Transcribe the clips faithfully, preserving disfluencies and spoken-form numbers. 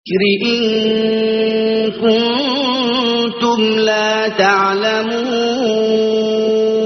إن كنتم لا تعلمون.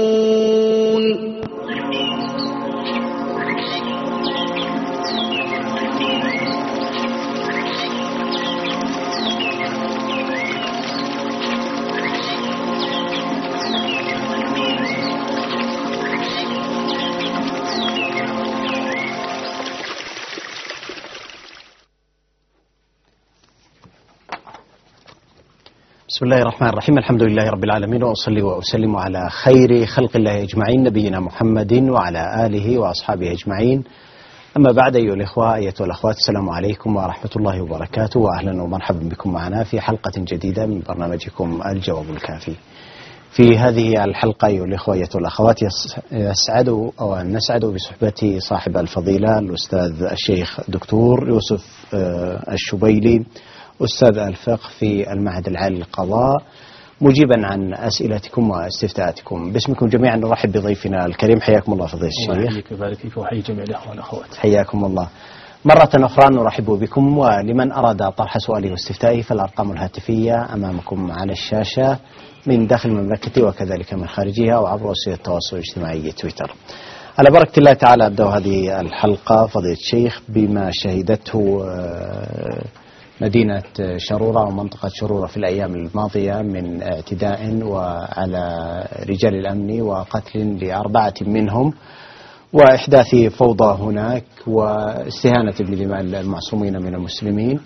بسم الله الرحمن الرحيم. الحمد لله رب العالمين، وأصلي وأسلم على خير خلق الله أجمعين، نبينا محمد وعلى آله وأصحابه أجمعين. أما بعد، أيها الإخوة أيتها الأخوات، السلام عليكم ورحمة الله وبركاته، وأهلا ومرحبا بكم معنا في حلقة جديدة من برنامجكم الجواب الكافي. في هذه الحلقة أيها الإخوة أيتها الأخوات، يسعد أو نسعد بصحبة صاحب الفضيلة الأستاذ الشيخ دكتور يوسف الشبيلي، أستاذ الفقه في المعهد العالي للقضاء، مجيبا عن أسئلتكم واستفتاءاتكم. باسمكم جميعا نرحب بضيفنا الكريم. حياكم الله فضيلة الشيخ. الله يحييك ويبارك فيك، وحيي جميع الأخوة والأخوات. حياكم الله مرة أخرى. نرحب بكم، ولمن أراد طرح سؤاله واستفتائه فالأرقام الهاتفية أمامكم على الشاشة من داخل المملكة وكذلك من خارجها، وعبر وسائل التواصل الاجتماعي تويتر. على بركة الله تعالى أبدأ هذه الحلقة فضيلة الشيخ بما شهدته مدينة شرورة ومنطقة شرورة في الأيام الماضية من اعتداء وعلى رجال الأمن وقتل لأربعة منهم، وإحداث فوضى هناك، واستهانة بدماء المعصومين من المسلمين،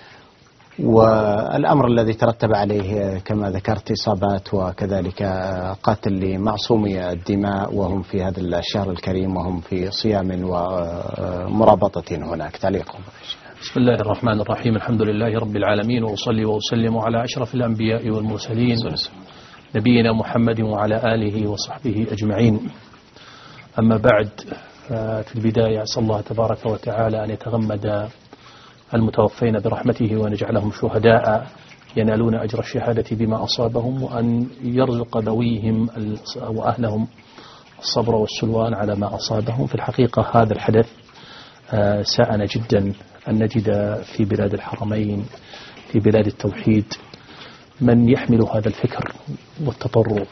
والأمر الذي ترتب عليه كما ذكرت إصابات وكذلك قتل لمعصومي الدماء وهم في هذا الشهر الكريم وهم في صيام ومرابطة هناك. تعليقكم. بسم الله الرحمن الرحيم. الحمد لله رب العالمين، وأصلي وأسلم على أشرف الأنبياء والمرسلين نبينا محمد وعلى آله وصحبه أجمعين. أما بعد، في البداية أسأل الله تبارك وتعالى أن يتغمد المتوفين برحمته وأن يجعلهم شهداء ينالون أجر الشهادة بما أصابهم، وأن يرزق ذويهم وأهلهم الصبر والسلوان على ما أصابهم. في الحقيقة هذا الحدث ساءنا جدا أن نجد في بلاد الحرمين، في بلاد التوحيد، من يحمل هذا الفكر والتطرف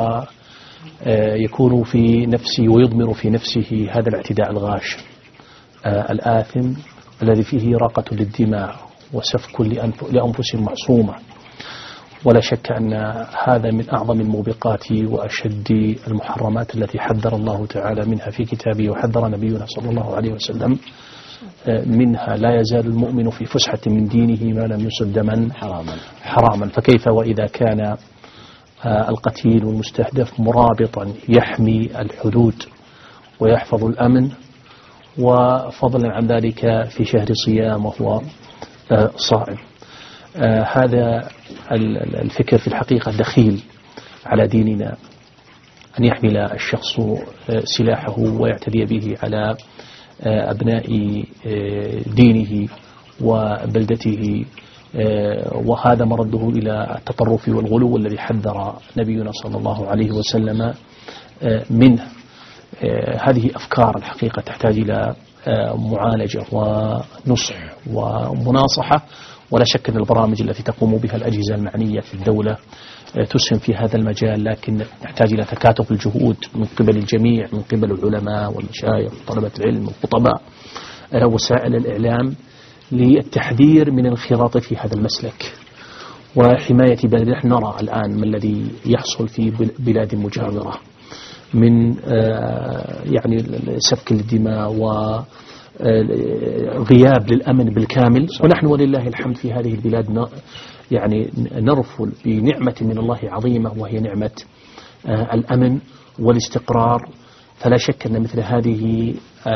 ويكون في نفسه ويضمر في نفسه هذا الاعتداء الغاش الآثم الذي فيه إراقة للدماء وسفك لأنفس معصومة. ولا شك أن هذا من أعظم الموبقات وأشد المحرمات التي حذر الله تعالى منها في كتابه، وحذر نبينا صلى الله عليه وسلم منها. لا يزال المؤمن في فسحة من دينه ما لم يصب دما حراما حراما فكيف وإذا كان القتيل والمستهدف مرابطا يحمي الحدود ويحفظ الأمن، وفضلا عن ذلك في شهر صيام وهو صائم. هذا الفكر في الحقيقة دخيل على ديننا، أن يحمل الشخص سلاحه ويعتدي به على أبناء دينه وبلدته، وهذا مرده إلى التطرف والغلو الذي حذر نبينا صلى الله عليه وسلم منه. هذه أفكار الحقيقة تحتاج إلى معالجة ونصح ومناصحة، ولا شك أن البرامج التي تقوم بها الأجهزة المعنية في الدولة تسهم في هذا المجال، لكن نحتاج إلى تكاتف الجهود من قبل الجميع، من قبل العلماء والمشايخ وطلبة العلم والخطباء، وسائل الإعلام، للتحذير من الانخراط في هذا المسلك وحماية بلد. نحن نرى الآن ما الذي يحصل في بلاد مجاورة من يعني سفك الدماء وغياب للأمن بالكامل، ونحن ولله الحمد في هذه البلاد يعني نرفل بنعمة من الله عظيمة، وهي نعمة الأمن والاستقرار. فلا شك أن مثل هذه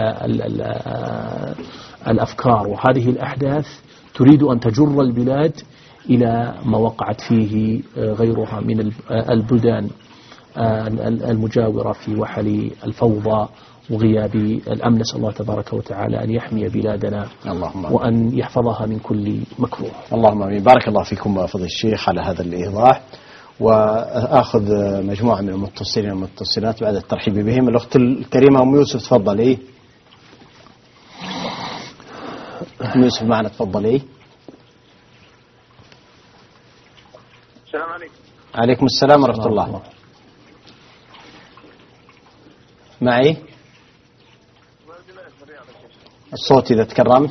الأفكار وهذه الأحداث تريد أن تجر البلاد إلى ما وقعت فيه غيرها من البلدان المجاورة في وحل الفوضى وغياب الأمن. نسأل الله تبارك وتعالى أن يحمي بلادنا اللهم وأن يحفظها من كل مكروه. اللهم آمين. بارك الله فيكم فضيلة الشيخ على هذا الإيضاح. وأخذ مجموعة من المتصلين والمتصلات بعد الترحيب بهم. الأخت الكريمة أم يوسف تفضلي. أم يوسف معنا تفضلي. السلام عليكم. عليكم السلام ورحمة الله. معي الصوت إذا تكرمت.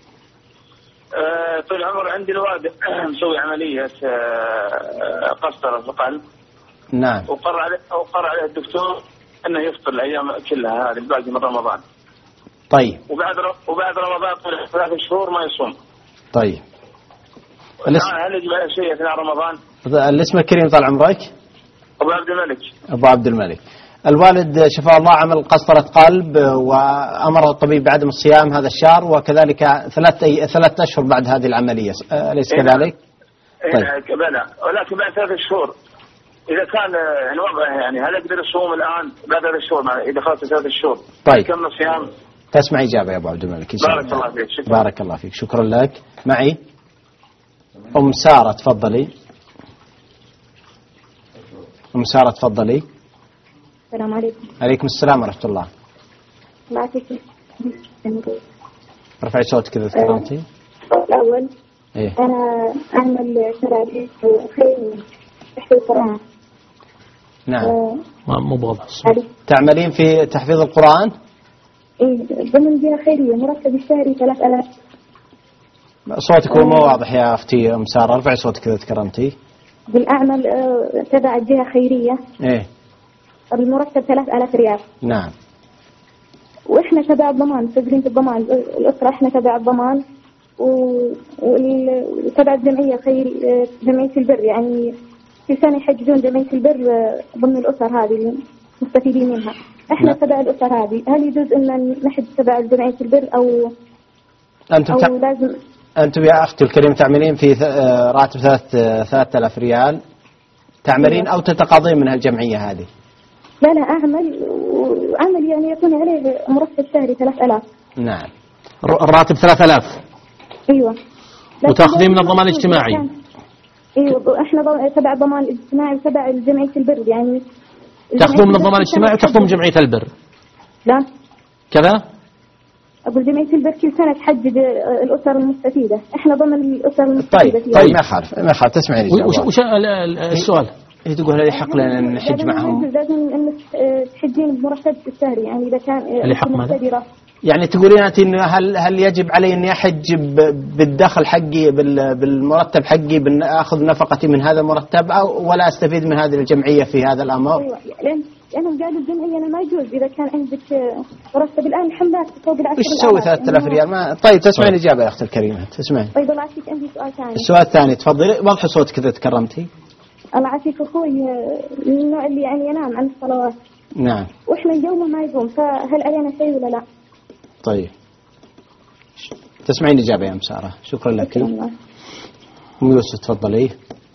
أه طول العمر عندي الوالد مسوي عملية أه قسطرة في القلب. نعم. وقرر عليه وقرر عليه الدكتور انه يفطر الايام كلها هذه بعد من رمضان. طيب. وبعد وبعد رمضان طول ثلاث شهور ما يصوم. طيب. الاسم هل يجب عليه شيء اثناء رمضان؟ الاسم الكريم طال عمرك؟ ابو عبد الملك. ابو عبد الملك. الوالد شفاه الله عمل قسطرة قلب وامره الطبيب بعدم الصيام هذا الشهر وكذلك ثلاث أي... ثلاث اشهر بعد هذه العملية، اليس كذلك؟ طيب. بلى ولكن بعد ثلاث شهور إذا كان يعني وضعه يعني هل يقدر يصوم الآن بعد ثلاث شهور إذا خلص ثلاث شهور؟ طيب. كم صيام؟ تسمع إجابة يا أبو عبد الملك. بارك الله فيك. شكرا. بارك الله فيك. شكرا لك. معي أم سارة تفضلي. أم سارة تفضلي. السلام عليكم. عليكم السلام ورحمة الله. الله يعافيك. رفعي صوتك إذا تكرمتي. الأول إيه؟ أنا أعمل شرائح خير تحفيظ القرآن. نعم. أه مو بواضح. تعملين في تحفيظ القرآن؟ إيه ضمن جهة خيرية مرتب الشهري ثلاث آلاف. صوتك هو مو واضح يا أختي أم سارة، رفعي صوتك إذا تكرمتي. بالأعمل أه تبع جهة خيرية. إيه. المرتب ثلاث آلاف ريال. نعم. وإحنا تبع الضمان، تدرين الضمان الأسرة إحنا تبع الضمان وتبع الجمعية خير جمعية البر، يعني في سنة يحجزون جمعية البر ضمن الأسر هذه المستفيدين منها. إحنا لا. تبع الأسر هذه، هل يجوز أن نحج تبع جمعية البر أو أنتم أو تع... لازم؟ أنتم يا أختي الكريم تعملين في راتب ثلاث ثلاثة آلاف ريال تعملين أو تتقاضين من هالجمعية هذه؟ لا لا أعمل وأعمل يعني يكون عليه مرتب شهري ثلاث آلاف. نعم. الراتب ثلاثة آلاف. ايوه. وتاخذين من الضمان الاجتماعي. ايوه احنا تبع الضمان الاجتماعي وتبع جمعيه البر، يعني تاخذون من الضمان الاجتماعي وتاخذون من جمعيه البر. لا كذا؟ اقول جمعيه البر كل سنه تحدد الاسر المستفيده، احنا ضمن الاسر المستفيده. طيب طيب ما خالف ما خالف تسمعيني. وش وش السؤال؟ هي تقول هذه حق لنا نحج معهم. لازم ان تحجين بمرتبك الشهري، يعني اذا كان اللي حق ماذا؟ يعني تقولين أنت إنه هل هل يجب علي إني أحج بالدخل حقي بالمرتب حقي بأخذ نفقتي من هذا المرتب أو ولا أستفيد من هذه الجمعية في هذا الأمر؟ أيوة لأن لأنهم قالوا الجمعية أنا ما يجوز إذا كان عندك مرتب الآن الحملات فوق العشرة. إيش تسوي ثلاثة آلاف ريال؟ ما طيب تسمعين الإجابة يا أختي الكريمة تسمعين. طيب الله يعافيك عندي سؤال ثاني. السؤال الثاني تفضلي وضحي صوتك إذا تكرمتي. الله يعافيك أخوي من النوع اللي يعني ينام عن الصلوات. نعم. وإحنا اليوم ما يقوم فهل علينا شيء ولا لا؟ طيب. تسمعين الإجابة يا أم سارة. شكرا لك. أم يوسف تفضلي.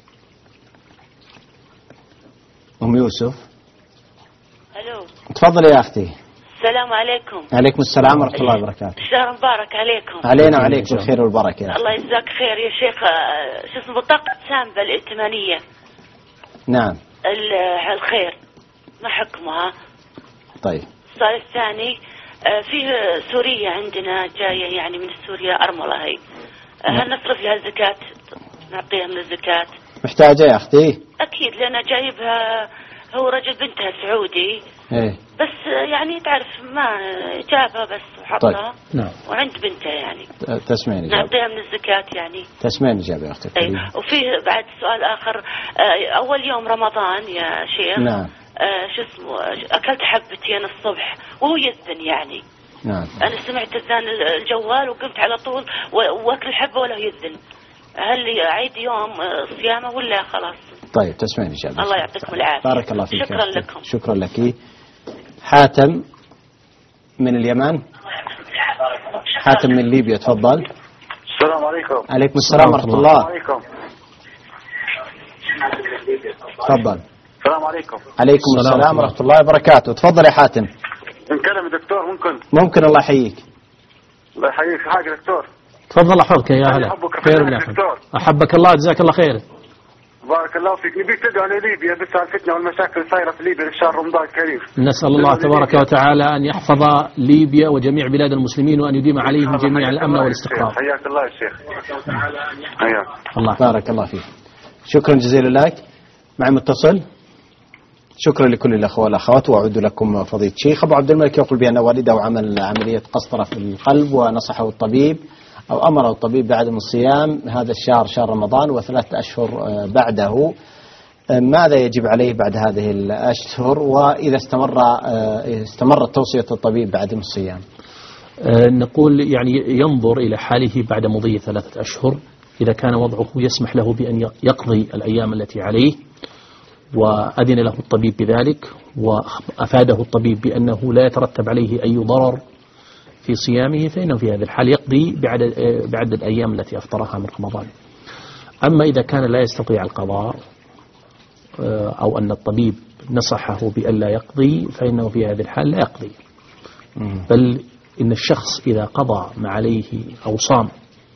أم يوسف. ألو. تفضلي يا أختي. السلام عليكم. عليكم السلام ورحمة الله وبركاته. شهر مبارك عليكم. علينا وعليكم الخير والبركة. الله يجزاك خير يا شيخ. شو اسمه بطاقة سامبا الائتمانية. نعم. الخير ما حكمها؟ طيب. السؤال الثاني فيه سورية عندنا جاية يعني من سوريا أرملة هي، هل نصرف لها الزكاة نعطيها من الزكاة؟ محتاجة يا أختي؟ أكيد لأن جايبها هو رجل بنتها سعودي. إيه. بس يعني تعرف ما جابها بس وحطها. طيب. نعم. وعند بنتها يعني. تسمعين الإجابة. نعطيها من الزكاة يعني. تسمعين الإجابة يا أختي. طيب. وفيه بعد سؤال آخر أول يوم رمضان يا شيخ. نعم. آه شو اسمه أكلت حبتين الصبح وهو يذن يعني. نعم. أنا سمعت أذان الجوال وقمت على طول وأكل الحبة ولا يذن. هل أعيد يوم صيامه ولا خلاص؟ طيب تسمعين الإجابة. الله يعطيكم العافية. بارك الله فيك. شكرا لكم. شكرا لك. حاتم من اليمن. حاتم من ليبيا تفضل. السلام عليكم. عليكم السلام ورحمة الله. السلام عليكم. تفضل. السلام عليكم. عليكم السلام, السلام ورحمة الله وبركاته. تفضل يا حاتم. نكلم دكتور ممكن؟ ممكن الله يحييك. الله يحييك في حاجة دكتور. تفضل أحفظك يا هلا. خير من دكتور. أحبك الله جزاك الله خير. بارك الله فيك. نبيك تدعو لليبيا بس على الفتنة والمشاكل الصايرة في ليبيا في شهر رمضان الكريم. نسأل الله تبارك وتعالى أن يحفظ ليبيا وجميع بلاد المسلمين وأن يديم عليهم جميعا الأمن والاستقرار. حياك الله يا شيخ. حياك الله. بارك الله فيك. شكرا جزيلا لك. معي متصل. شكرا لكل الأخوة والأخوات، وأعود لكم فضيلة الشيخ. أبو عبد الملك يقول بأن والده عمل عملية قسطرة في القلب ونصحه الطبيب أو أمره الطبيب بعدم الصيام هذا الشهر شهر رمضان وثلاثة أشهر بعده، ماذا يجب عليه بعد هذه الأشهر وإذا استمر استمرت توصية الطبيب بعدم الصيام؟ نقول يعني ينظر إلى حاله بعد مضي ثلاثة أشهر، إذا كان وضعه يسمح له بأن يقضي الأيام التي عليه وأذن له الطبيب بذلك وأفاده الطبيب بأنه لا يترتب عليه أي ضرر في صيامه، فإنه في هذه الحال يقضي بعد بعد الأيام التي أفطرها من رمضان. أما إذا كان لا يستطيع القضاء أو أن الطبيب نصحه بألا يقضي، فإنه في هذه الحال لا يقضي، بل إن الشخص إذا قضى ما عليه أو صام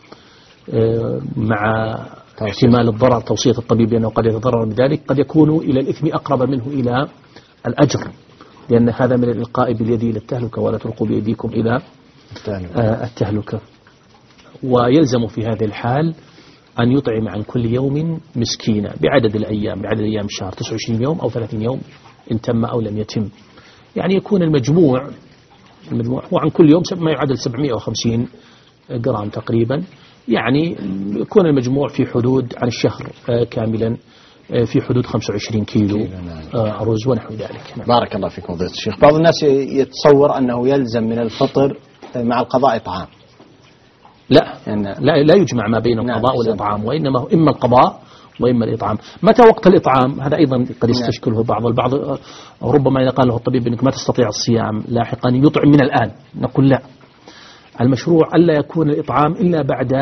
مع احتمال الضرر توصية الطبيب بأنه قد يتضرر بذلك، قد يكون إلى الإثم أقرب منه إلى الأجر، لأن هذا من الإلقاء باليد إلى التهلكة ولا تلقوا بأيديكم إلى التهلكة. ويلزم في هذه الحال أن يطعم عن كل يوم مسكينا بعدد الأيام، بعدد أيام الشهر تسعة وعشرين يوم أو ثلاثين يوم إن تم أو لم يتم، يعني يكون المجموع المجموع هو عن كل يوم ما يعادل سبعمائة وخمسين جرام تقريبا، يعني يكون المجموع في حدود عن الشهر كاملا في حدود خمسة وعشرين كيلو رز ونحو ذلك. بارك الله فيكم فضيلة الشيخ. بعض الناس يتصور أنه يلزم من الفطر مع القضاء إطعام. لا لا لا يجمع ما بين القضاء والإطعام، وإنما إما القضاء وإما الإطعام. متى وقت الإطعام؟ هذا أيضا قد يستشكله البعض. البعض ربما إذا قال له الطبيب أنك ما تستطيع الصيام لاحقا يطعم من الآن، نقول لا، المشروع ألا يكون الإطعام إلا بعد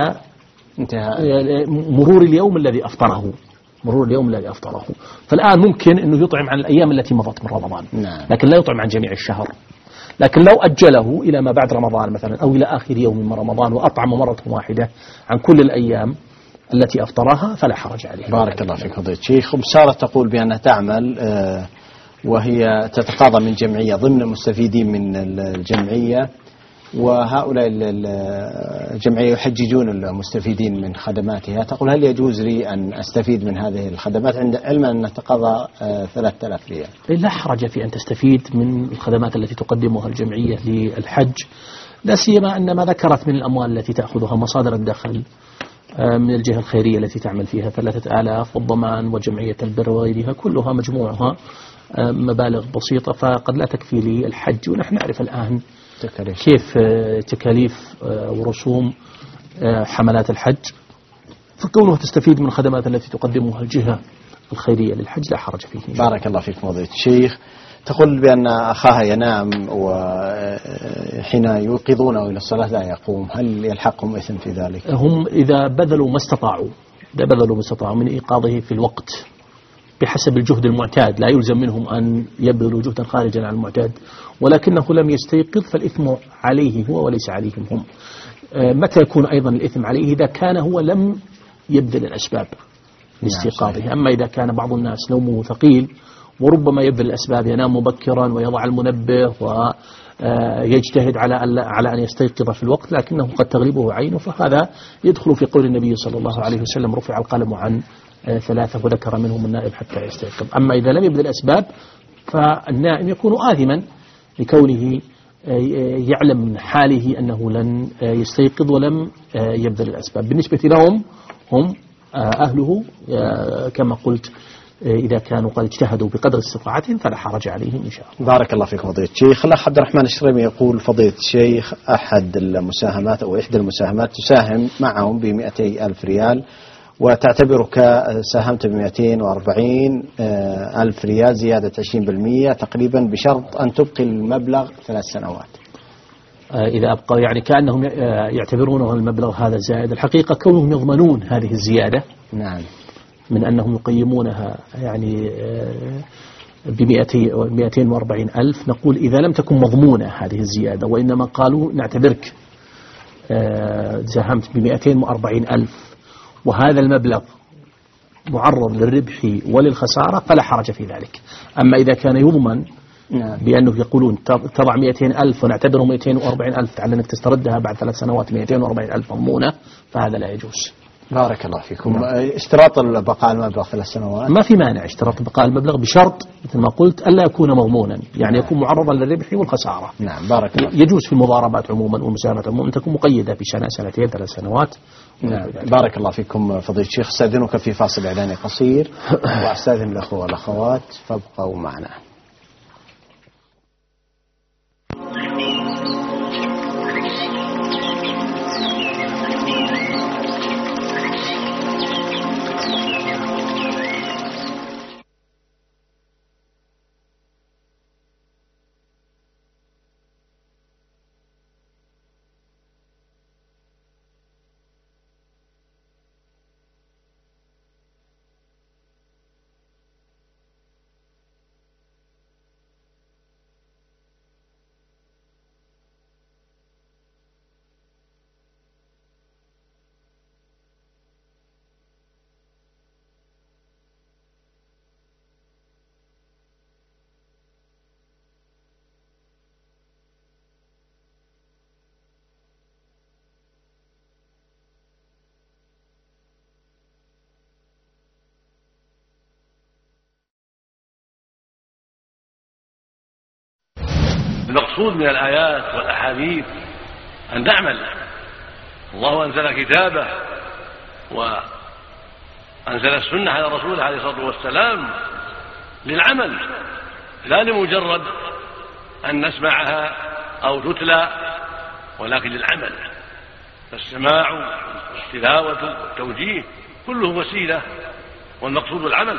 مرور اليوم الذي أفطره مرور اليوم الذي أفطره فالآن ممكن أنه يطعم عن الأيام التي مضت من رمضان، لكن لا يطعم عن جميع الشهر. لكن لو أجله إلى ما بعد رمضان مثلا أو إلى آخر يوم من رمضان وأطعم مرة واحدة عن كل الأيام التي أفطرها فلا حرج عليه. بارك الله فيك فضيلة الشيخ. سارة تقول بأنها تعمل وهي تتقاضى من جمعية ضمن المستفيدين من الجمعية، وهؤلاء الجمعية يحججون المستفيدين من خدماتها. تقول هل يجوز لي أن أستفيد من هذه الخدمات عند علما أن تقاضى ثلاثة آلاف ريال؟ لا حرج في أن تستفيد من الخدمات التي تقدمها الجمعية للحج، لا سيما أن ما ذكرت من الأموال التي تأخذها مصادر الدخل من الجهة الخيرية التي تعمل فيها ثلاثة آلاف والضمان وجمعية البر وغيرها كلها مجموعها مبالغ بسيطة، فقد لا تكفي للحج. ونحن نعرف الآن كيف تكاليف ورسوم حملات الحج، فكونها تستفيد من الخدمات التي تقدمها الجهة الخيرية للحج لا حرج فيه. بارك الله فيك فضيلة الشيخ. تقول بأن أخاها ينام وحين يوقظونه إلى الصلاة لا يقوم، هل يلحقهم إثم في ذلك؟ هم إذا بذلوا ما استطاعوا إذا بذلوا ما استطاعوا من إيقاظه في الوقت بحسب الجهد المعتاد، لا يلزم منهم أن يبذلوا جهدا خارجا عن المعتاد، ولكنه لم يستيقظ فالإثم عليه هو وليس عليهم هم. متى يكون أيضا الإثم عليه؟ إذا كان هو لم يبذل الأسباب لاستيقاظه. أما إذا كان بعض الناس نومه ثقيل وربما يبذل الأسباب، ينام مبكرا ويضع المنبه ويجتهد على على أن يستيقظ في الوقت لكنه قد تغلبه عينه، فهذا يدخل في قول النبي صلى الله عليه وسلم رفع القلم عن ثلاثة وذكر منهم النائم حتى يستيقظ. أما إذا لم يبذل الأسباب فالنائم يكون آثما لكونه يعلم من حاله أنه لن يستيقظ ولم يبذل الأسباب. بالنسبة لهم هم أهله كما قلت إذا كانوا قد اجتهدوا بقدر استطاعتهم فلا حرج عليهم إن شاء الله. بارك الله فيكم فضيلة الشيخ. الأخ عبد الرحمن الشريمي يقول فضيلة الشيخ أحد المساهمات أو إحدى المساهمات تساهم معهم بمئتي ألف ريال وتعتبرك ساهمت بمئتين وأربعين ألف ريال زيادة عشرين بالمئة تقريبا بشرط أن تبقي المبلغ ثلاث سنوات. إذا أبقى يعني كأنهم يعتبرونه المبلغ هذا زائد، الحقيقة كونهم يضمنون هذه الزيادة نعم من أنهم يقيمونها يعني بمئتين وأربعين ألف، نقول إذا لم تكن مضمونة هذه الزيادة وإنما قالوا نعتبرك ساهمت بمئتين وأربعين ألف وهذا المبلغ معرض للربح وللخسارة فلا حرج في ذلك. أما إذا كان يضمن بأنه يقولون تضع مئتين ألف ونعتبره مئتين وأربعين ألف على أنك تستردها بعد ثلاث سنوات مئتين وأربعين ألف مضمونة فهذا لا يجوز. بارك الله فيكم. اشتراط بقاء المبلغ ثلاث سنوات ما في مانع اشتراط بقاء المبلغ بشرط مثل ما قلت ألا يكون مضمونا، يعني يكون معرضا للربح والخسارة. نعم بارك الله. يجوز في المضاربات عموما والمساهمات عموما أن تكون مقيدة بسنة سنتين ثلاث سنوات. نعم بارك الله فيكم فضيلة الشيخ. استأذنك في فاصل إعلاني قصير وأستأذن الأخوة والأخوات فابقوا معنا. المقصود من الآيات والأحاديث أن نعمل. الله أنزل كتابه وأنزل السنة على رسوله عليه الصلاة والسلام للعمل، لا لمجرد أن نسمعها أو تتلى، ولكن للعمل. فالسماع والتلاوة والتوجيه كله وسيلة، والمقصود العمل.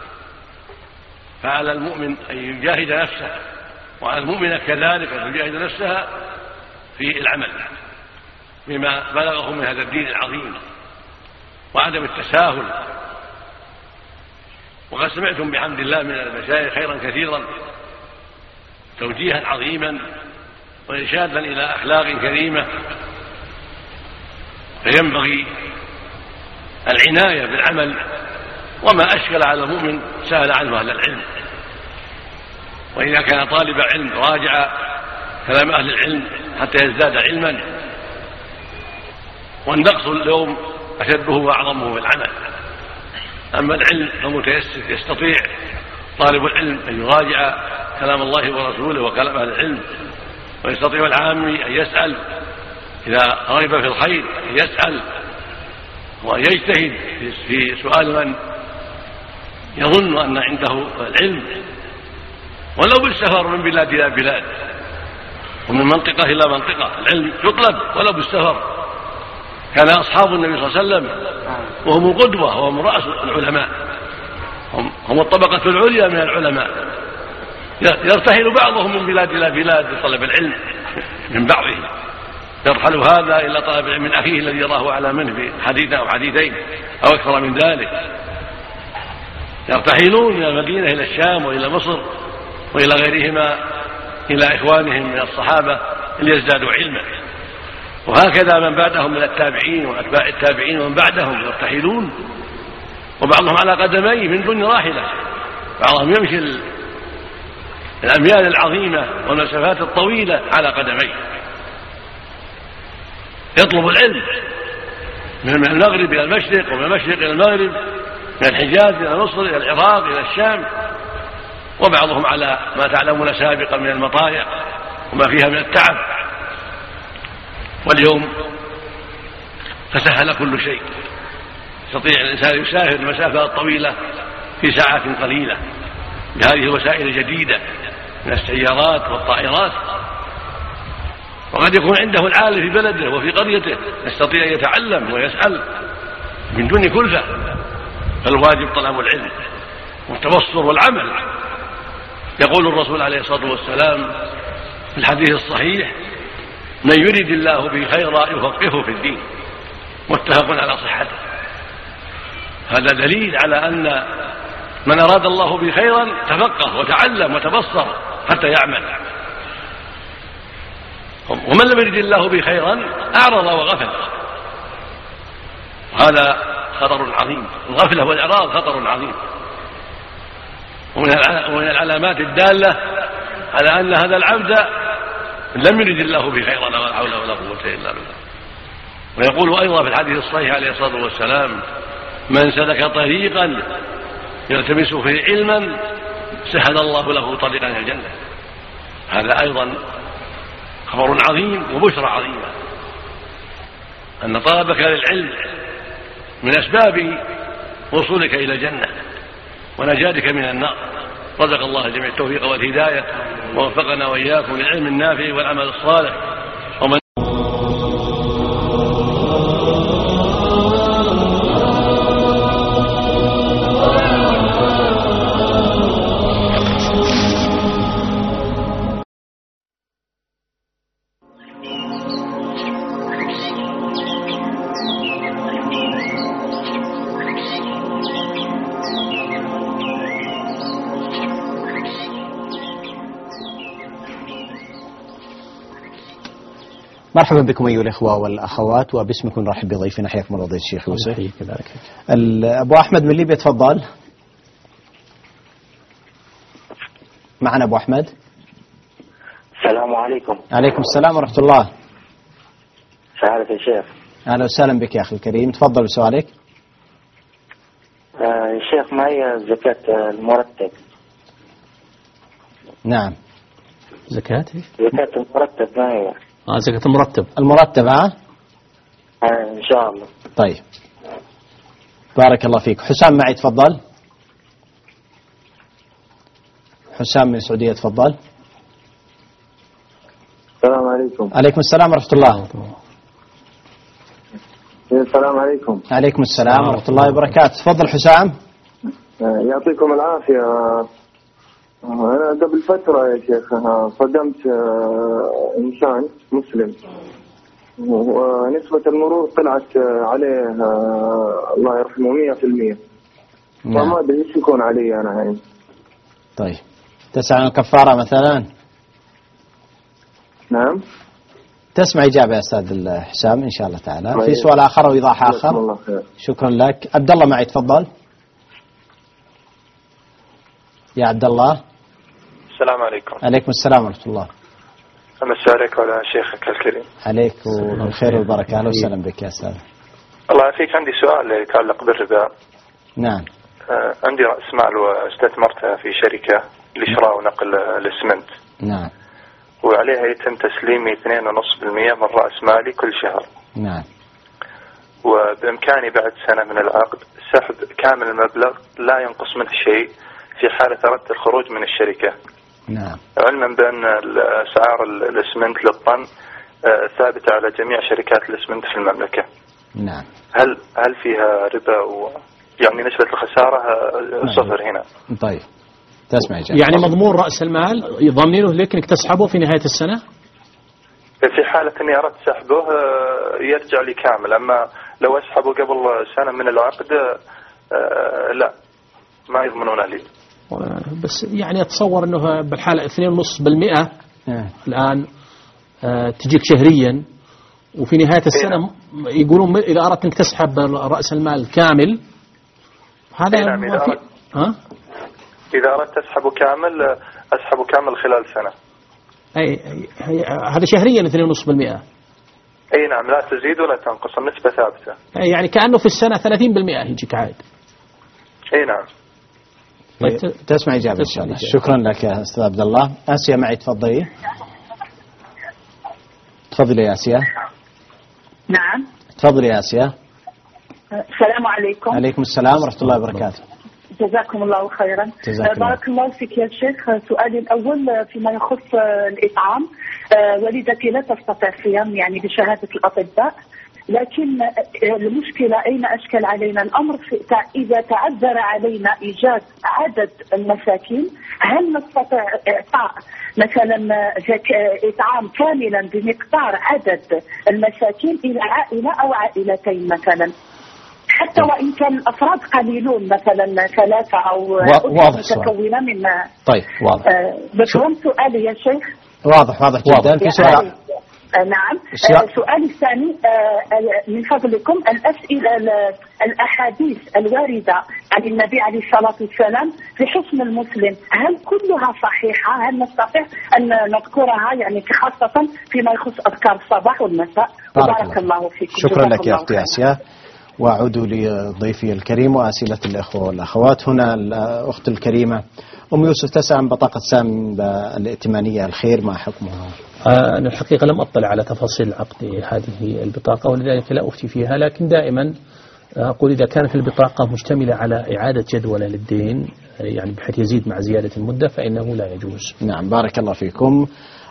فعلى المؤمن أن يجاهد نفسه، وعلى المؤمنة كذلك أن تجاهد نفسها في العمل بما بلغه من هذا الدين العظيم وعدم التساهل. وقد سمعتم بحمد الله من المشايخ خيرا كثيرا، توجيها عظيما وإرشادا إلى أخلاق كريمة، فينبغي العناية بالعمل، وما أشكل على المؤمن سهل عنه أهل العلم. وإذا كان طالب علم راجع كلام أهل العلم حتى يزداد علما. والنقص اليوم أشده وأعظمه في العمل. أما العلم فمتيسر، يستطيع طالب العلم أن يراجع كلام الله ورسوله وكلام أهل العلم، ويستطيع العامي أن يسأل إذا رغب في الخير، أن يسأل وأن يجتهد في سؤال من يظن أن عنده العلم، ولو بالسفر من بلاد إلى بلاد ومن منطقة إلى منطقة. العلم يطلب ولو بالسفر. كان أصحاب النبي صلى الله عليه وسلم وهم القدوة وهم رأس العلماء، هم, هم الطبقة العليا من العلماء، يرتحل بعضهم من بلاد إلى بلاد لطلب العلم من بعضهم. يرحل هذا إلى طلب العلم من أخيه الذي يراه على منه في حديث أو حديثين أو أكثر من ذلك. يرتحلون من المدينة إلى الشام وإلى مصر وإلى غيرهما إلى إخوانهم من الصحابة ليزدادوا علما. وهكذا من بعدهم من التابعين وأتباع التابعين ومن بعدهم يرتحلون، وبعضهم على قدميه من دون راحلة، بعضهم يمشي الأميال العظيمة والمسافات الطويلة على قدميه، يطلب العلم من المغرب إلى المشرق ومن المشرق إلى المغرب، من الحجاز إلى مصر إلى العراق إلى الشام. وبعضهم على ما تعلمون سابقا من المطايا وما فيها من التعب. واليوم تسهل كل شيء، يستطيع الإنسان يسافر المسافة الطويلة في ساعات قليلة بهذه الوسائل الجديدة من السيارات والطائرات. وقد يكون عنده العالم في بلده وفي قريته يستطيع أن يتعلم ويسأل من دون كلفة. فالواجب طلب العلم والتبصر والعمل. يقول الرسول عليه الصلاة والسلام في الحديث الصحيح: من يريد الله به خيرا يفقهه في الدين، متفق على صحته. هذا دليل على أن من أراد الله به خيرا تفقه وتعلم وتبصر حتى يعمل، ومن لم يريد الله به خيرا أعرض وغفل. وهذا خطر عظيم، الغفلة والإعراض خطر عظيم، ومن العلامات الدالة على أن هذا العبد لم يرد الله به خيرا ولا حول ولا قوة إلا بالله. ويقول أيضا في الحديث الصحيح عليه الصلاة والسلام: من سلك طريقا يلتمس فيه علما سهل الله له طريقا إلى الجنة. هذا أيضا خبر عظيم وبشرى عظيمة، أن طلبك للعلم من أسباب وصولك إلى الجنة ونجاتك من النار. رزق الله جميع التوفيق والهداية ووفقنا وإياكم للعلم النافع والعمل الصالح. ومن مرحبا بكم أيها الإخوة والأخوات، وباسمكم نرحب بضيفنا. حياكم الله ضيف الشيخ يوسف. أبو أحمد من ليبيا، تفضل. معنا أبو أحمد. السلام عليكم. عليكم السلام ورحمة الله. سعادة الشيخ. أهلا وسهلا بك يا أخي الكريم، تفضل بسؤالك. آه شيخ، ما هي زكاة المرتب؟ نعم. زكاة زكاة المرتب ما هي؟ آه زكاة المرتب. المرتب ها؟ آه إن شاء الله. طيب بارك الله فيك. حسام معي، تفضل. حسام من السعودية، تفضل. السلام عليكم. عليكم السلام ورحمة الله. السلام عليكم. عليكم السلام ورحمة الله وبركاته. تفضل حسام. يعطيكم العافية. أنا قبل فترة يا شيخ صدمت إنسان مسلم، ونسبة المرور طلعت عليه الله يرحمه مية في المية. فما أدري إيش يكون علي أنا يعني. طيب تسعى عن الكفارة مثلا؟ نعم. تسمع إجابة يا أستاذ حسام إن شاء الله تعالى. في سؤال آخر وإيضاح آخر. شكرا لك. عبد الله معي، تفضل. يا عبد الله. السلام عليكم. عليكم السلام ورحمة الله. أمسي عليك وعلى شيخك الكريم. عليك والخير والبركة. أهلا وسهلا بك يا أستاذ. الله يعافيك. عندي سؤال يتعلق بالربا. نعم. آه عندي رأس مال واستثمرتها في شركة لشراء ونقل الإسمنت. نعم. وعليها يتم تسليمي اثنين فاصلة خمسة بالمئة من رأس مالي كل شهر. نعم. وبإمكاني بعد سنة من العقد سحب كامل المبلغ لا ينقص منه شيء في حالة أردت الخروج من الشركة. نعم. علما بأن أسعار الإسمنت للطن ثابتة على جميع شركات الإسمنت في المملكة. نعم. هل هل فيها ربا و يعني نسبة الخسارة صفر هنا؟ طيب تسمع إجابة. يعني مضمون رأس المال يضمنونه لك انك تسحبه في نهاية السنة؟ في حالة اني اردت سحبه يرجع لي كامل، اما لو اسحبه قبل سنة من العقد لا ما يضمنونه لي. بس يعني اتصور انه بالحالة اثنين ونص بالمئة الان تجيك شهريا، وفي نهاية السنة يقولون اذا اردت انك تسحب رأس المال كامل هذا نعم. إذا أردت ها؟ إذا أردت أسحبه كامل أسحبه كامل خلال سنة. أي هذا شهريا اثنين ونص بالمئة. أي نعم، لا تزيد ولا تنقص، النسبة ثابتة. أي يعني كأنه في السنة ثلاثين بالمئة يجيك عائد. أي نعم. تسمع إجابة إن شاء الله. شكرا لك يا أستاذ عبد الله. آسيا معي، تفضلي. تفضلي يا آسيا. نعم. تفضلي يا آسيا. السلام عليكم. عليكم السلام ورحمة الله وبركاته. جزاكم الله خيرا. جزاك بارك الله فيك يا شيخ. سؤالي الأول فيما يخص الإطعام. والدتي لا تستطيع الصيام يعني بشهادة الأطباء، لكن المشكلة أين أشكل علينا الأمر إذا تعذر علينا إيجاد عدد المساكين، هل نستطيع إعطاء مثلا إطعام كاملا بمقدار عدد المساكين إلى عائلة أو عائلتين مثلا، حتى وإن كان الأفراد قليلون مثلا ثلاثة أو متكونة من. طيب واضح. بفهم سؤالي يا شيخ. واضح واضح جدا. في سؤال. نعم. سؤالي الثاني من فضلكم، الأسئلة الأحاديث الواردة عن النبي عليه الصلاة والسلام في حسن المسلم، هل كلها صحيحة؟ هل نستطيع أن نذكرها يعني خاصة فيما يخص أذكار الصباح والمساء؟ بارك الله, الله فيكم. شكرا لك يا أختي آسيا. وأعود لضيفي الكريم وأسئلة الأخوة والأخوات. هنا الأخت الكريمة أم يوسف تسأل عن بطاقة سام الائتمانية، الخير ما حكمها؟ أنا الحقيقة لم أطلع على تفاصيل عقد هذه البطاقة ولذلك لا أفتي فيها، لكن دائما أقول إذا كانت البطاقة مشتملة على إعادة جدولة للدين يعني بحيث يزيد مع زيادة المدة فإنه لا يجوز. نعم بارك الله فيكم.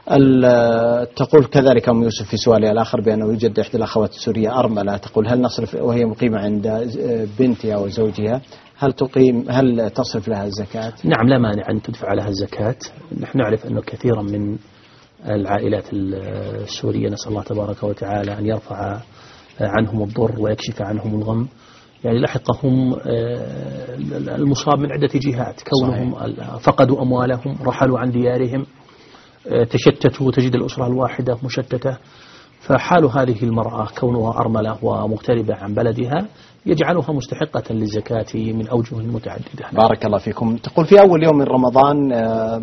تقول كذلك أم يوسف في سؤالها الآخر بأنه يوجد إحدى الأخوات السورية أرملة، تقول هل نصرف وهي مقيمة عند بنتها وزوجها هل تقيم هل تصرف لها الزكاة؟ نعم لا مانع أن تدفع لها الزكاة. نحن نعرف أنه كثيرا من العائلات السورية نسأل الله تبارك وتعالى أن يرفع عنهم الضر ويكشف عنهم الغم، يعني لحقهم المصاب من عدة جهات، كونهم صحيح. فقدوا أموالهم، رحلوا عن ديارهم، تشتتوا، تجد الأسرة الواحدة مشتتة، فحال هذه المرأة كونها أرملة ومغتربة عن بلدها يجعلها مستحقة للزكاة من أوجه متعددة. بارك الله فيكم. تقول في أول يوم من رمضان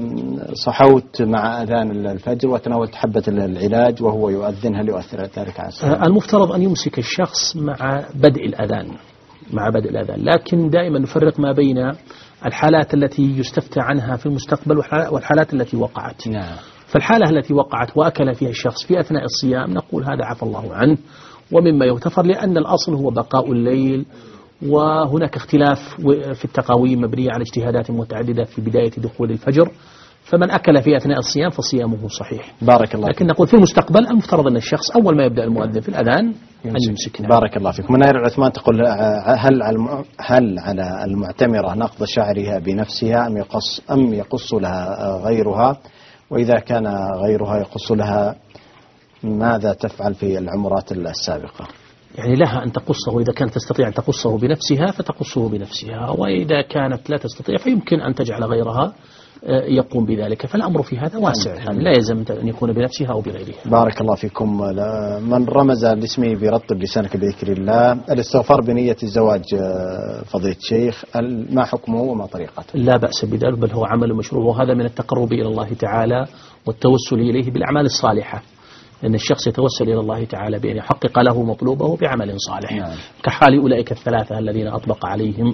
صحوت مع أذان الفجر وتناولت حبة العلاج وهو يؤذن، هل يؤثر ذلك على الصلاة؟ المفترض أن يمسك الشخص مع بدء الأذان مع بدء الأذان، لكن دائما نفرق ما بين الحالات التي يستفتى عنها في المستقبل والحالات التي وقعت. نعم. فالحالة التي وقعت وأكل فيها الشخص في أثناء الصيام نقول هذا عفى الله عنه ومما يغتفر، لأن الأصل هو بقاء الليل، وهناك اختلاف في التقاويم مبنية على اجتهادات متعددة في بداية دخول الفجر، فمن أكل في أثناء الصيام فصيامه صحيح. بارك الله لكن نقول في المستقبل المفترض أن الشخص أول ما يبدأ المؤذن في الأذان أن يمسك. بارك الله فيكم. منير العثمان تقول هل هل على المعتمرة نقض شعرها بنفسها أم يقص أم يقص لها غيرها، وإذا كان غيرها يقص لها ماذا تفعل في العمرات السابقة؟ يعني لها أن تقصه، إذا كانت تستطيع أن تقصه بنفسها فتقصه بنفسها، وإذا كانت لا تستطيع فيمكن أن تجعل غيرها يقوم بذلك، فالأمر في هذا واسع، يعني لا يلزم أن يكون بنفسها أو بغيرها. بارك الله فيكم. من رمز لاسمه برطب لسانك بذكر الله، الاستغفار بنية الزواج فضيلة الشيخ ما حكمه وما طريقته؟ لا بأس بذلك، بل هو عمل مشروع، وهذا من التقرب إلى الله تعالى والتوسل إليه بالأعمال الصالحة، أن الشخص يتوسل إلى الله تعالى بأن يحقق له مطلوبه بعمل صالح. نعم. كحال أولئك الثلاثة الذين أطبق عليهم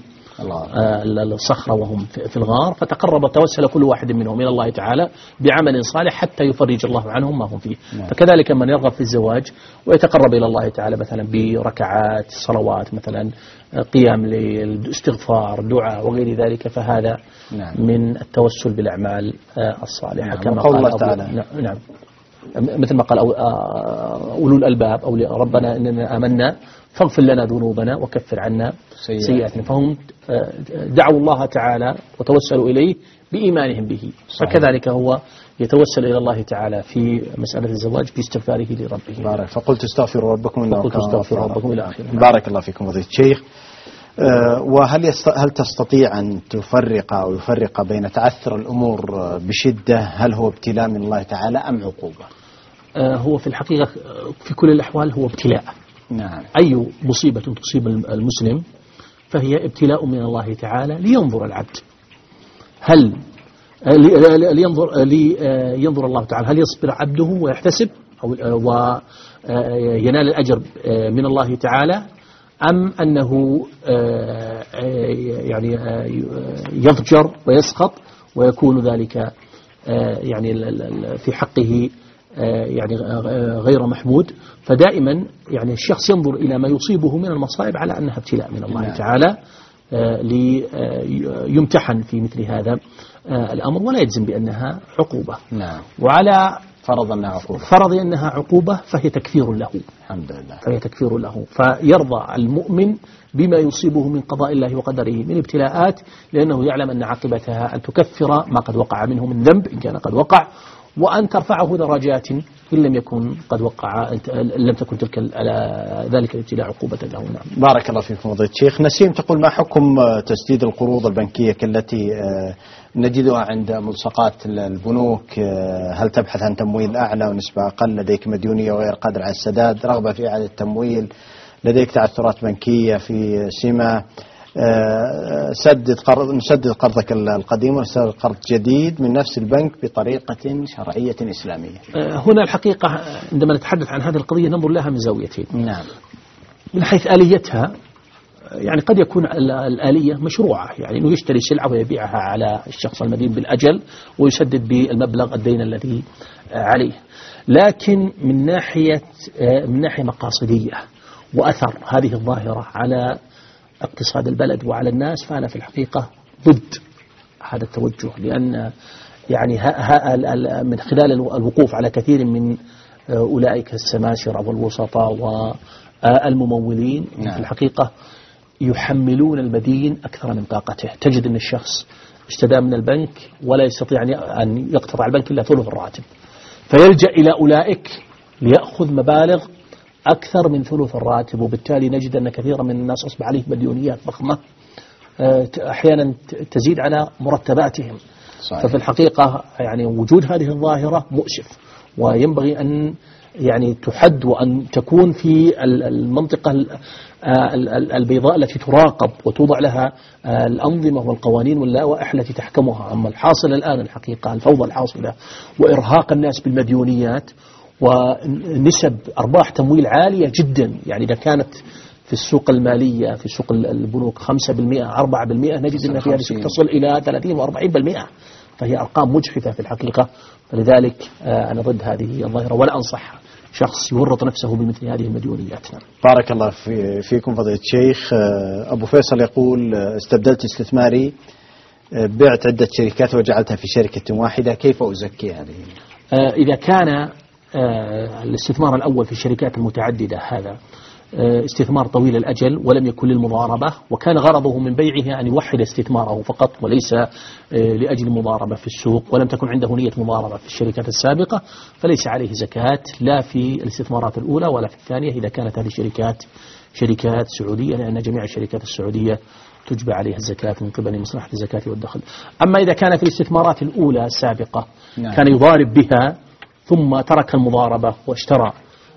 الصخرة وهم في الغار، فتقرب توسل كل واحد منهم إلى الله تعالى بعمل صالح حتى يفرج الله عنهم ما هم فيه. نعم. فكذلك من يرغب في الزواج ويتقرب إلى الله تعالى مثلا بركعات صلوات، مثلا قيام للاستغفار، دعاء وغير ذلك، فهذا نعم. من التوسل بالأعمال الصالحة. نعم. كما قال الله تعالى. نعم. مثل ما قال أولو الألباب أو ربنا إننا آمنا فاغفر لنا ذنوبنا وكفر عنا سيئاتنا، فهم دعوا الله تعالى وتوسلوا إليه بإيمانهم به. صحيح. فكذلك هو يتوسل إلى الله تعالى في مسألة الزواج باستغفاره لربه. بارك. فقلت استغفروا ربكم إنه كان غفارا. ربكم إلى آخره. بارك الله فيكم فضيلة الشيخ. أه وهل يست... هل تستطيع أن تفرق أو يفرق بين تعثر الأمور بشدة، هل هو ابتلاء من الله تعالى أم عقوبة؟ أه هو في الحقيقة في كل الأحوال هو ابتلاء. نعم. أي مصيبة تصيب المسلم فهي ابتلاء من الله تعالى لينظر العبد هل لينظر لينظر الله تعالى هل يصبر عبده ويحتسب أو وينال الأجر من الله تعالى، أم أنه يعني يضجر ويسقط ويكون ذلك يعني في حقه يعني غير محمود. فدائما يعني الشخص ينظر إلى ما يصيبه من المصائب على أنها ابتلاء من الله نعم. تعالى ليمتحن في مثل هذا الأمر، ولا يجزم بأنها عقوبة. نعم. وعلى فرض أنها عقوبة فرض أنها عقوبة فهي تكفير له. الحمد لله. فهي تكفير له، فيرضى المؤمن بما يصيبه من قضاء الله وقدره من ابتلاءات، لأنه يعلم أن عاقبتها أن تكفر ما قد وقع منه من ذنب إن كان قد وقع، وأن ترفعه درجات إن لم يكن قد وقع لم تكن تلك ذلك الابتلاء عقوبة له. نعم. بارك الله فيكم فضيلة الشيخ. نسيم تقول ما حكم تسديد القروض البنكية التي نجدها عند ملصقات البنوك؟ هل تبحث عن تمويل أعلى ونسبة أقل؟ لديك مديونية وغير قادر على السداد، رغبة في إعادة التمويل، لديك تعثرات بنكية في سمة، سدد قرض نسدد قرضك القديم ونسدد قرض جديد من نفس البنك بطريقة شرعية إسلامية. هنا الحقيقة عندما نتحدث عن هذه القضية ننظر لها من زاويتين. نعم. من حيث آليتها، يعني قد يكون الآلية مشروعة، يعني أنه يشتري سلعة ويبيعها على الشخص المدين بالأجل ويسدد بالمبلغ الدين الذي عليه. لكن من ناحية من ناحية مقاصدية وأثر هذه الظاهرة على اقتصاد البلد وعلى الناس، فأنا في الحقيقة ضد هذا التوجه، لأن يعني من خلال الوقوف على كثير من أولئك السماسرة والوسطاء والممولين في الحقيقة يحملون المدين أكثر من طاقته. تجد أن الشخص اشتدى من البنك ولا يستطيع أن يقتطع البنك إلا ثلث الراتب، فيلجأ إلى أولئك ليأخذ مبالغ أكثر من ثلث الراتب، وبالتالي نجد أن كثيرا من الناس أصبح عليه مديونيات ضخمة أحيانا تزيد على مرتباتهم. صحيح. ففي الحقيقة يعني وجود هذه الظاهرة مؤسف، وينبغي أن يعني تحد وأن تكون في المنطقة البيضاء التي تراقب وتوضع لها الأنظمة والقوانين واللوائح التي تحكمها. أما الحاصل الآن الحقيقة الفوضى الحاصلة وإرهاق الناس بالمديونيات ونسب أرباح تمويل عالية جدا، يعني إذا كانت في السوق المالية في سوق البنوك خمسة بالمئة أربعة بالمئة نجد أن فيها تصل إلى ثلاثين وأربعين بالمئة، فهي أرقام مجحفة في الحقيقة. فلذلك أنا ضد هذه الظاهرة ولا أنصح شخص يورط نفسه بمثل هذه المديونيات. بارك الله في فيكم فضيلة الشيخ. أبو فيصل يقول استبدلت استثماري، بعت عدة شركات وجعلتها في شركة واحدة، كيف أزكي هذه؟ إذا كان الاستثمار الأول في الشركات المتعددة هذا استثمار طويل الأجل ولم يكن للمضاربة، وكان غرضه من بيعه أن يوحد استثماره فقط وليس لأجل مضاربة في السوق، ولم تكن عنده نية مضاربة في الشركات السابقة، فليس عليه زكاة لا في الاستثمارات الأولى ولا في الثانية إذا كانت هذه الشركات شركات سعودية، لأن جميع الشركات السعودية تجبى عليها الزكاة من قبل مصلحة الزكاة والدخل. أما إذا كان في الاستثمارات الأولى السابقة نعم. كان يضارب بها ثم ترك المضاربة واشترى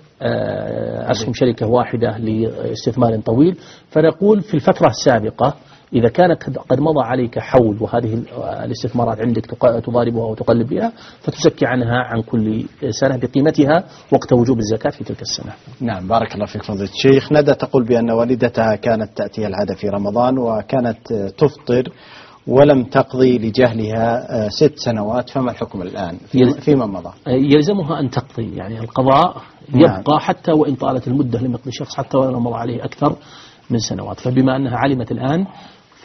أسهم شركة واحدة لاستثمار طويل، فنقول في الفترة السابقة إذا كان قد مضى عليك حول وهذه الاستثمارات عندك تضاربها وتقلب بها، فتزكي عنها عن كل سنة بقيمتها وقت وجوب الزكاة في تلك السنة. نعم بارك الله فيك فضيلة الشيخ. ندى تقول بأن والدتها كانت تأتيها العادة في رمضان وكانت تفطر ولم تقضي لجهلها ست سنوات، فما الحكم الآن فيما مضى؟ يلزمها أن تقضي، يعني القضاء يبقى نعم. حتى وإن طالت المدة لم يقضي الشخص، حتى ولو مضى عليه أكثر من سنوات، فبما أنها علمت الآن ف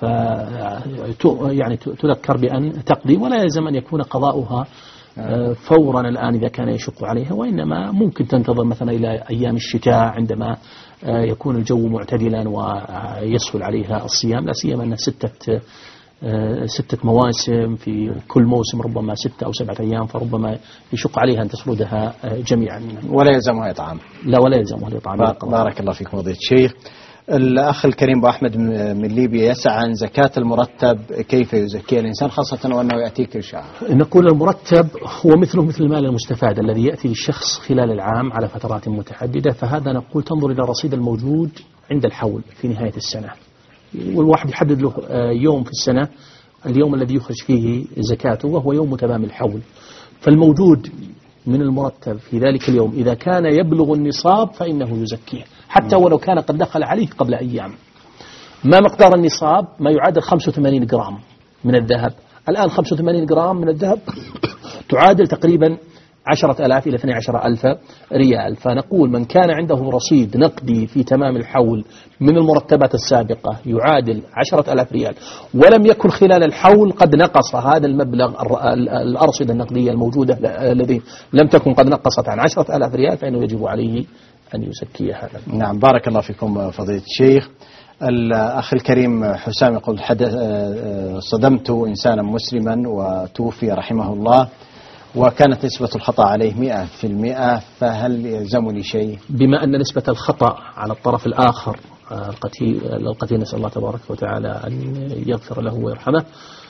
يعني تذكر بأن تقضي، ولا يلزم أن يكون قضاؤها فورا الآن إذا كان يشق عليها، وإنما ممكن تنتظر مثلا إلى أيام الشتاء عندما يكون الجو معتدلا ويسهل عليها الصيام، لا سيما أن ستة ستة مواسم في كل موسم ربما ستة أو سبعة أيام، فربما يشق عليها أن تسردها جميعا. ولا يلزمها إطعام؟ لا ولا يلزمها الإطعام. بارك الله فيكم فضيلة الشيخ. الأخ الكريم أبو أحمد من ليبيا يسأل عن زكاة المرتب، كيف يزكيه الإنسان خاصة وأنه يأتي كل شهر؟ نقول المرتب هو مثله مثل المال المستفاد الذي يأتي للشخص خلال العام على فترات متعددة، فهذا نقول تنظر إلى الرصيد الموجود عند الحول في نهاية السنة، والواحد يحدد له يوم في السنة اليوم الذي يخرج فيه زكاته وهو يوم تمام الحول، فالموجود من المرتب في ذلك اليوم إذا كان يبلغ النصاب فإنه يزكيه حتى ولو كان قد دخل عليه قبل أيام. ما مقدار النصاب؟ ما يعادل خمسة وثمانين جرام من الذهب. الآن خمسة وثمانين جرام من الذهب تعادل تقريبا عشرة آلاف إلى اثني عشر ألف ريال، فنقول من كان عنده رصيد نقدي في تمام الحول من المرتبات السابقة يعادل عشرة آلاف ريال ولم يكن خلال الحول قد نقص هذا المبلغ الأرصدة النقدية الموجودة الذي لم تكن قد نقصت عن عشرة آلاف ريال فإنه يجب عليه أن يزكي هذا. نعم بارك الله فيكم فضيلة الشيخ. الأخ الكريم حسام يقول صدمت إنسانا مسلما وتوفي رحمه الله وكانت نسبة الخطأ عليه مئة في المئة، فهل يلزمني شيء؟ بما أن نسبة الخطأ على الطرف الآخر القتيل, القتيل نسأل الله تبارك وتعالى أن يغفر له ويرحمه،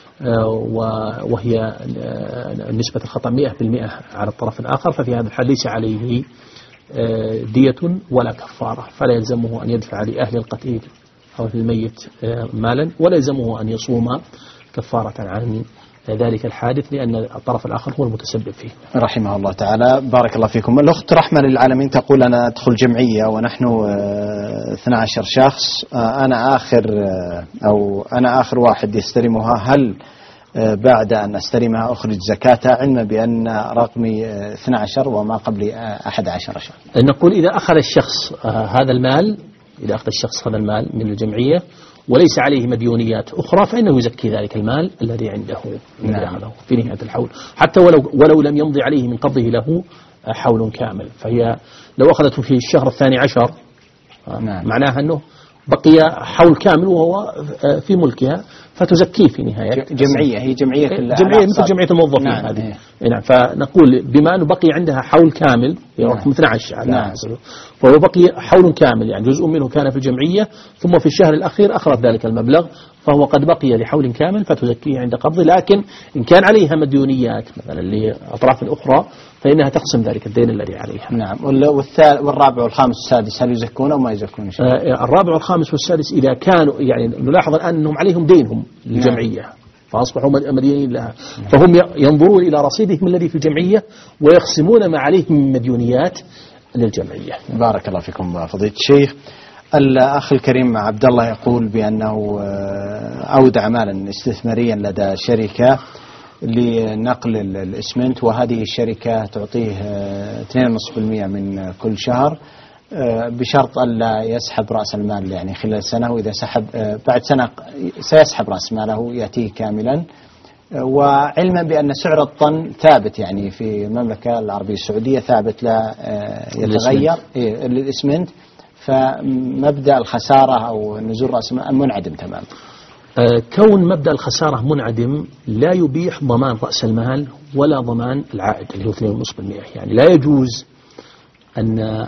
وهي نسبة الخطأ مئة في المئة على الطرف الآخر، ففي هذا الحال ليس عليه دية ولا كفارة، فلا يلزمه أن يدفع لأهل القتيل أو للميت مالا، ولا يلزمه أن يصوم كفارة عن ذلك الحادث لأن الطرف الآخر هو المتسبب فيه. رحمه الله تعالى. بارك الله فيكم. الأخت رحمة للعالمين تقول أنا أدخل جمعية ونحن اثنا عشر شخص، أنا آخر أو أنا آخر واحد يستلمها، هل بعد أن أستلمها أخرج زكاتها علما بأن رقمي اثنا عشر وما قبلي أحد عشر شهر؟ نقول إذا أخذ الشخص هذا المال إذا أخذ الشخص هذا المال من الجمعية وليس عليه مديونيات أخرى فإنه يزكي ذلك المال الذي عنده الذي أخذه في نهاية الحول، حتى ولو ولو لم يمضي عليه من قبضه له حول كامل. فهي لو أخذته في الشهر الثاني عشر نعم. معناها أنه بقي حول كامل وهو في ملكها فتزكيه في نهاية جمعية. هي جمعية جمعية مثل جمعية الموظفين نعم. هذه نعم. فنقول بما أنه بقي عندها حول كامل نعم. اثنا عشر نعم. فهو بقي حول كامل، يعني جزء منه كان في الجمعية ثم في الشهر الأخير أخرج ذلك المبلغ، فهو قد بقي لحول كامل فتزكيه عند قبضه. لكن إن كان عليها مديونيات مثلا لأطراف الأخرى فإنها تقسم ذلك الدين الذي عليها. نعم. والرابع والخامس والسادس هل يزكون أو ما يزكون؟ آه الرابع والخامس والسادس إذا كانوا يعني نلاحظ أنهم عليهم دينهم للجمعية نعم. فأصبحوا مدينين لها، فهم ينظرون إلى رصيدهم الذي في الجمعية ويقسمون ما عليهم من مديونيات للجمعية. بارك الله فيكم فضيلة الشيخ. الأخ الكريم عبد الله يقول بأنه أودع مالا استثماريا لدى شركة لنقل الإسمنت، وهذه الشركة تعطيه اثنين فاصلة خمسة بالمئة من كل شهر بشرط ألا يسحب رأس المال يعني خلال سنة، وإذا سحب بعد سنة سيسحب رأس ماله يأتيه كاملا، وعلما بأن سعر الطن ثابت يعني في المملكة العربية السعودية ثابت لا يتغير للإسمنت، فمبدأ الخسارة أو نزول رأس المال منعدم تماما. كون مبدأ الخسارة منعدم لا يبيح ضمان رأس المال ولا ضمان العائد اللي هو اثنين فاصلة خمسة بالمئة، يعني لا يجوز أن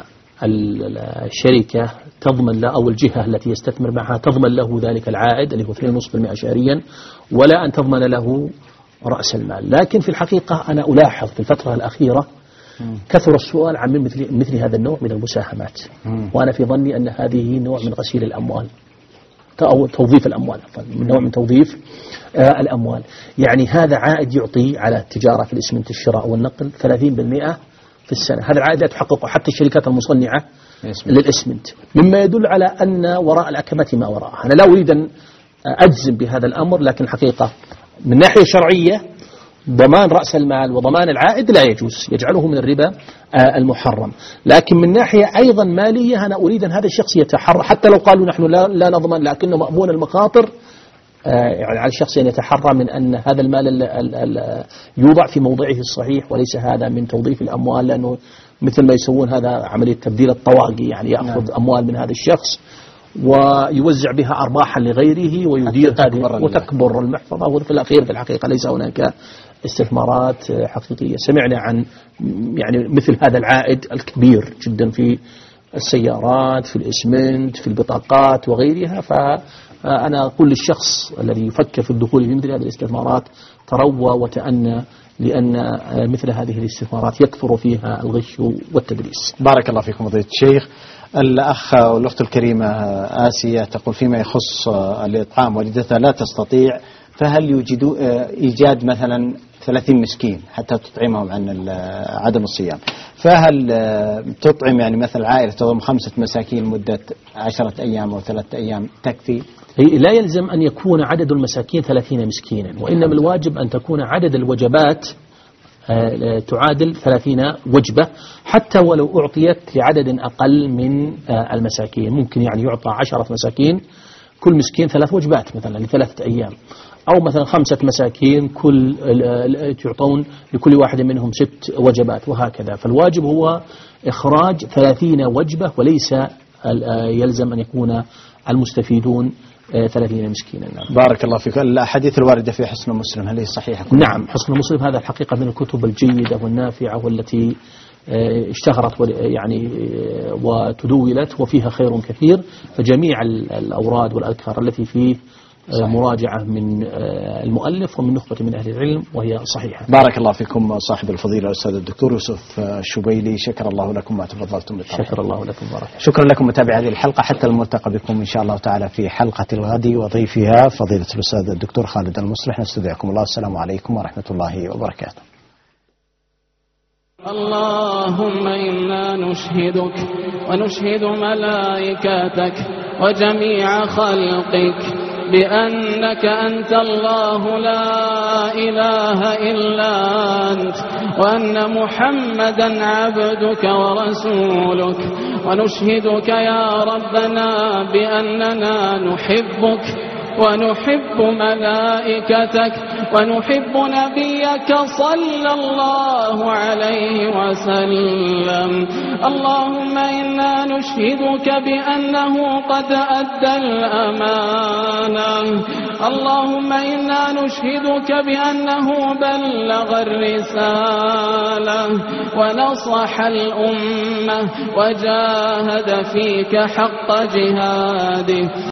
الشركة تضمن له أو الجهة التي يستثمر معها تضمن له ذلك العائد اللي هو اثنين فاصلة خمسة بالمئة شهريا، ولا أن تضمن له رأس المال. لكن في الحقيقة أنا ألاحظ في الفترة الأخيرة كثر السؤال عن مثل, مثل هذا النوع من المساهمات، وأنا في ظني أن هذه نوع من غسيل الأموال أو توظيف الأموال، من نوع من توظيف آه الأموال. يعني هذا عائد يعطي على التجارة في الإسمنت الشراء والنقل ثلاثين بالمئة في السنة، هذا العائد لا تحققه حتى الشركات المصنعة للإسمنت، مما يدل على أن وراء الأكمة ما وراءها. أنا لا أريد أن أجزم بهذا الأمر، لكن الحقيقة من ناحية شرعية ضمان رأس المال وضمان العائد لا يجوز، يجعله من الربا المحرم. لكن من ناحية أيضا مالية أنا أريد أن هذا الشخص يتحرى، حتى لو قالوا نحن لا, لا نضمن لكنه مأمون المخاطر، يعني على الشخص أن يتحرى من أن هذا المال ال ال ال يوضع في موضعه الصحيح، وليس هذا من توظيف الأموال، لأنه مثل ما يسوون هذا عملية تبديل الطواقي، يعني يأخذ نعم. أموال من هذا الشخص ويوزع بها أرباحا لغيره ويدير هذه وتكبر المحفظة، وفي الأخير في الحقيقة ليس هناك استثمارات حقيقية. سمعنا عن يعني مثل هذا العائد الكبير جدا في السيارات، في الإسمنت، في البطاقات وغيرها. فأنا أقول للشخص الذي يفكر في الدخول في مثل هذه الاستثمارات تروى وتأنى، لأن مثل هذه الاستثمارات يكثر فيها الغش والتدريس. بارك الله فيكم فضيلة الشيخ. الأخ والأخت الكريمة آسيا تقول فيما يخص الإطعام والدتها لا تستطيع، فهل يوجد إيجاد مثلا ثلاثين مسكين حتى تطعمهم عن عدم الصيام، فهل تطعم يعني مثل عائلة تضم خمسة مساكين مدة عشرة أيام أو ثلاثة أيام تكفي؟ لا يلزم أن يكون عدد المساكين ثلاثين مسكينا، وإنما الواجب أن تكون عدد الوجبات تعادل ثلاثين وجبة، حتى ولو أعطيت لعدد أقل من المساكين. ممكن يعني يعطى عشرة مساكين كل مسكين ثلاث وجبات مثلا لثلاثة أيام، أو مثلا خمسة مساكين كل يعطون لكل واحد منهم ست وجبات وهكذا. فالواجب هو إخراج ثلاثين وجبة، وليس يلزم أن يكون المستفيدون ثلاثين مسكينا. بارك الله فيك. الأحاديث الواردة في حصن مسلم هل هي صحيحة؟ نعم، حصن مسلم هذا الحقيقة من الكتب الجيدة والنافعة والتي اشتهرت يعني وتدولت وفيها خير كثير. فجميع الأوراد والأذكار التي فيه صحيح. مراجعة من المؤلف ومن نخبة من أهل العلم وهي صحيحة. بارك الله فيكم صاحب الفضيلة الأستاذ الدكتور يوسف الشبيلي، شكر الله لكم ما تفضلتم بالطبع. شكر الله لكم بارك. شكرا لكم متابعي هذه الحلقة، حتى الملتقى بكم إن شاء الله تعالى في حلقة الغد وضيفها فضيلة الأستاذ الدكتور خالد المصلح. نستودعكم الله، السلام عليكم ورحمة الله وبركاته. اللهم إنا نشهدك ونشهد ملائكتك وجميع خلقك بأنك أنت الله لا إله إلا أنت، وأن محمدا عبدك ورسولك، ونشهدك يا ربنا بأننا نحبك ونحب ملائكتك ونحب نبيك صلى الله عليه وسلم. اللهم إنا نشهدك بأنه قد أدى الأمانة. اللهم إنا نشهدك بأنه بلغ الرسالة ونصح الأمة وجاهد فيك حق جهاده.